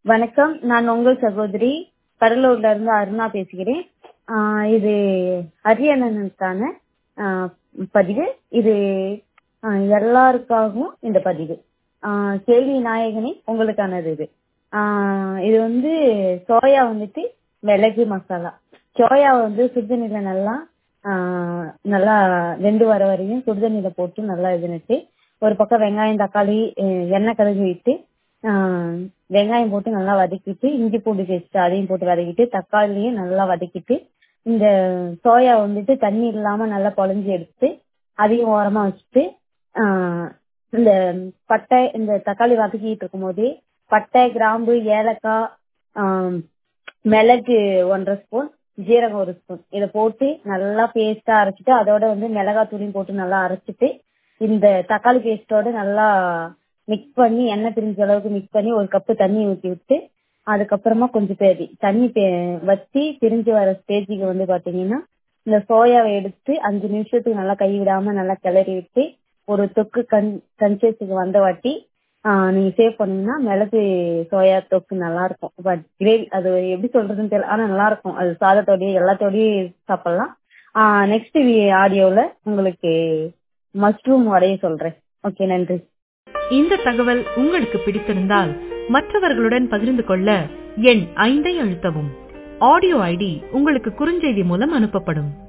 வணக்கம். நான் உங்கள் சகோதரி கடலூர்ல இருந்து அருணா பேசுகிறேன். இது அரியண்ணனுக்கான பதிவு. இது எல்லாருக்காகவும் இந்த பதிவு. கேள்வி நாயகனே உங்களுக்கானது இது. இது வந்து சோயா வந்துட்டு மிளகு மசாலா. சோயாவை சுடுதண்ணில நல்லா வெந்து வர வரையும் சுடுதண்ணில போட்டு நல்லா இதுன்னுட்டு ஒரு பக்கம் வெங்காயம் தக்காளி எண்ணெய் கடுகு விட்டு வெங்காயம் போட்டு நல்லா வதக்கிட்டு இஞ்சி பூண்டு பேஸ்ட் அதையும் போட்டு வதக்கிட்டு தக்காளியும் நல்லா வதக்கிட்டு இந்த சோயா தண்ணி இல்லாம நல்லா பொழஞ்சு எடுத்து அதையும் ஓரமா வச்சுட்டு இந்த பட்டை இந்த தக்காளி வதக்கிட்டு இருக்கும் போதே பட்டை கிராம்பு ஏலக்காய் மிளகு 1.5 ஸ்பூன் ஜீரகம் 1 ஸ்பூன் இதை போட்டு நல்லா பேஸ்டா அரைச்சிட்டு அதோட மிளகாய் தூளையும் போட்டு நல்லா அரைச்சிட்டு இந்த தக்காளி பேஸ்டோட நல்லா மிக்ஸ் பண்ணி எண்ணெய் பிரிஞ்ச அளவுக்கு மிக்ஸ் பண்ணி ஒரு கப்பு தண்ணி ஊற்றி விட்டு அதுக்கப்புறமா கொஞ்சம் தண்ணி வச்சு பிரிஞ்சு வர ஸ்டேஜுக்கு பாத்தீங்கன்னா இந்த சோயாவை எடுத்து 5 நிமிஷத்துக்கு நல்லா கை விடாம நல்லா கிளறி விட்டு ஒரு தொக்கு கன்சிஸ்டன்சிக்கு வந்த வாட்டி நீங்க சேவ் பண்ணீங்கன்னா மிளகு சோயா தொக்கு நல்லா இருக்கும். பட் கிரேவி அது எப்படி சொல்றதுன்னு தெரியல, ஆனா நல்லா இருக்கும். அது சாதத்தோடய எல்லாத்தோடயும் சாப்பிடலாம். நெக்ஸ்ட் ஆடியோல உங்களுக்கு மஷ்ரூம் வடைய சொல்றேன். ஓகே, நன்றி. இந்த தகவல் உங்களுக்கு பிடித்திருந்தால் மற்றவர்களுடன் பகிர்ந்து கொள்ள எண் 5 அழுத்தவும். ஆடியோ ஐடி உங்களுக்கு குறுஞ்செய்தி மூலம் அனுப்பப்படும்.